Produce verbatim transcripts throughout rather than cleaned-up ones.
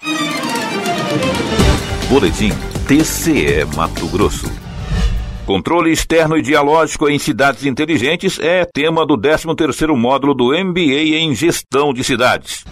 Boletim T C E Mato Grosso. Controle externo e dialógico em cidades inteligentes é tema do décimo terceiro módulo do M B A em Gestão de Cidades.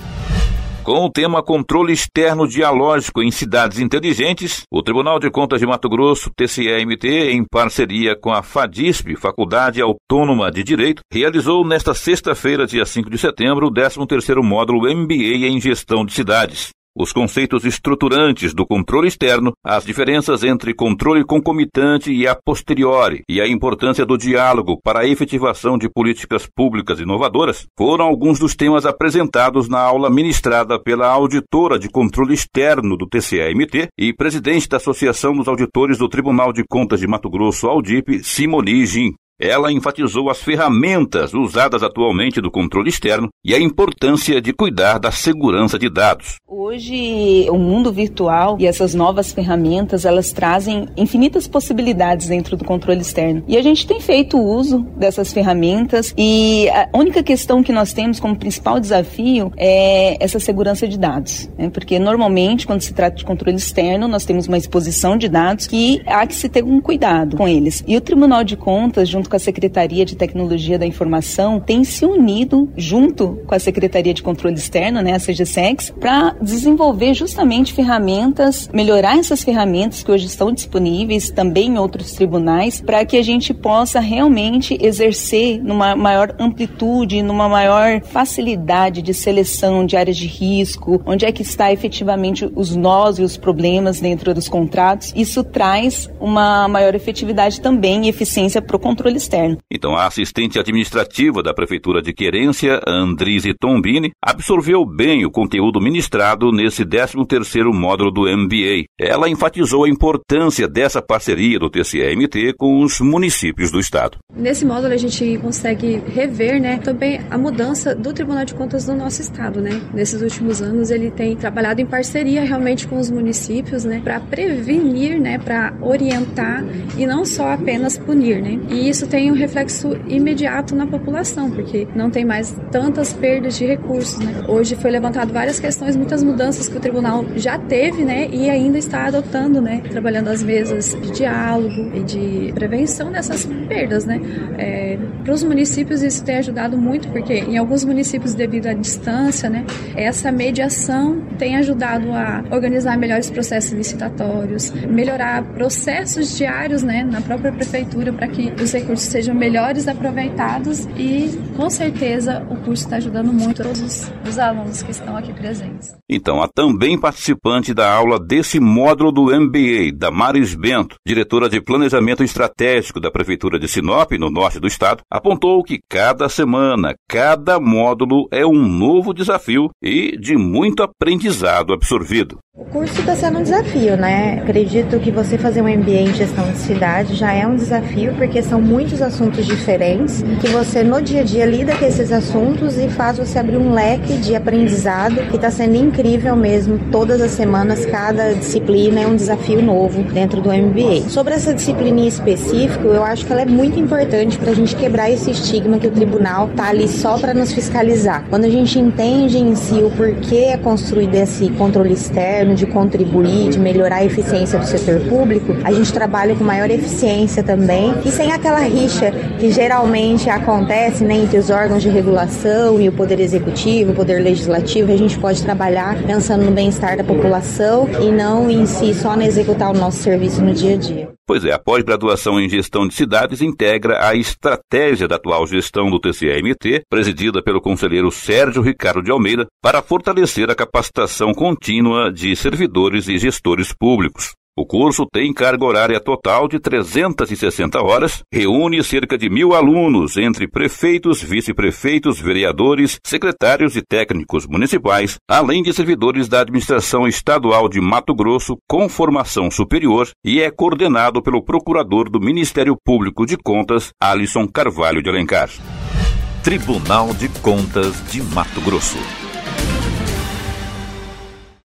Com o tema Controle Externo Dialógico em Cidades Inteligentes, o Tribunal de Contas de Mato Grosso, T C E M T, em parceria com a FADISP, Faculdade Autônoma de Direito, realizou nesta sexta-feira, dia cinco de setembro, o décimo terceiro módulo M B A em Gestão de Cidades. Os conceitos estruturantes do controle externo, as diferenças entre controle concomitante e a posteriori e a importância do diálogo para a efetivação de políticas públicas inovadoras foram alguns dos temas apresentados na aula ministrada pela auditora de controle externo do T C E M T e presidente da Associação dos Auditores do Tribunal de Contas de Mato Grosso, Audip, Simoni Gin. Ela enfatizou as ferramentas usadas atualmente do controle externo e a importância de cuidar da segurança de dados. Hoje, o mundo virtual e essas novas ferramentas, elas trazem infinitas possibilidades dentro do controle externo. E a gente tem feito uso dessas ferramentas e a única questão que nós temos como principal desafio é essa segurança de dados, né? Porque normalmente, quando se trata de controle externo, nós temos uma exposição de dados que há que se ter um cuidado com eles. E o Tribunal de Contas, junto com a Secretaria de Tecnologia da Informação, tem se unido junto com a Secretaria de Controle Externo, né, a C G SEX, para desenvolver justamente ferramentas, melhorar essas ferramentas que hoje estão disponíveis também em outros tribunais, para que a gente possa realmente exercer numa maior amplitude, numa maior facilidade de seleção de áreas de risco, onde é que está efetivamente os nós e os problemas dentro dos contratos. Isso traz uma maior efetividade também e eficiência para o controle externo. Então, a assistente administrativa da Prefeitura de Querência, Andrise Tombini, absorveu bem o conteúdo ministrado nesse décimo terceiro módulo do M B A. Ela enfatizou a importância dessa parceria do T C E M T com os municípios do estado. Nesse módulo a gente consegue rever, né, também a mudança do Tribunal de Contas do nosso estado, né? Nesses últimos anos ele tem trabalhado em parceria realmente com os municípios, né, para prevenir, né, para orientar e não só apenas punir, né? E isso tem um reflexo imediato na população, porque não tem mais tantas perdas de recursos, né? Hoje foi levantado várias questões, muitas mudanças que o tribunal já teve, né, e ainda está adotando, né, trabalhando as mesas de diálogo e de prevenção dessas perdas, né? É, para os municípios isso tem ajudado muito, porque em alguns municípios, devido à distância, né, essa mediação tem ajudado a organizar melhores processos licitatórios, melhorar processos diários, né, na própria prefeitura, para que os recursos sejam melhores aproveitados e, com certeza, o curso está ajudando muito todos os, os alunos que estão aqui presentes. Então, a também participante da aula desse módulo do M B A, Damares Bento, diretora de Planejamento Estratégico da Prefeitura de Sinop, no norte do estado, apontou que cada semana, cada módulo é um novo desafio e de muito aprendizado absorvido. O curso está sendo um desafio, né? Acredito que você fazer um M B A em gestão de cidade já é um desafio, porque são muitos assuntos diferentes, que você no dia a dia lida com esses assuntos e faz você abrir um leque de aprendizado que está sendo incrível mesmo. Todas as semanas, cada disciplina é um desafio novo dentro do M B A. Sobre essa disciplina em específico, eu acho que ela é muito importante para a gente quebrar esse estigma que o tribunal está ali só para nos fiscalizar. Quando a gente entende em si o porquê é construído esse controle externo, de contribuir, de melhorar a eficiência do setor público, a gente trabalha com maior eficiência também e sem aquela rixa que geralmente acontece, né, entre os órgãos de regulação e o poder executivo, o poder legislativo. A gente pode trabalhar pensando no bem-estar da população e não em si só no executar o nosso serviço no dia a dia. Pois é, a pós-graduação em Gestão de Cidades integra a estratégia da atual gestão do T C E M T, presidida pelo conselheiro Sérgio Ricardo de Almeida, para fortalecer a capacitação contínua de servidores e gestores públicos. O curso tem carga horária total de trezentas e sessenta horas, reúne cerca de mil alunos, entre prefeitos, vice-prefeitos, vereadores, secretários e técnicos municipais, além de servidores da administração estadual de Mato Grosso com formação superior, e é coordenado pelo procurador do Ministério Público de Contas, Alisson Carvalho de Alencar. Tribunal de Contas de Mato Grosso.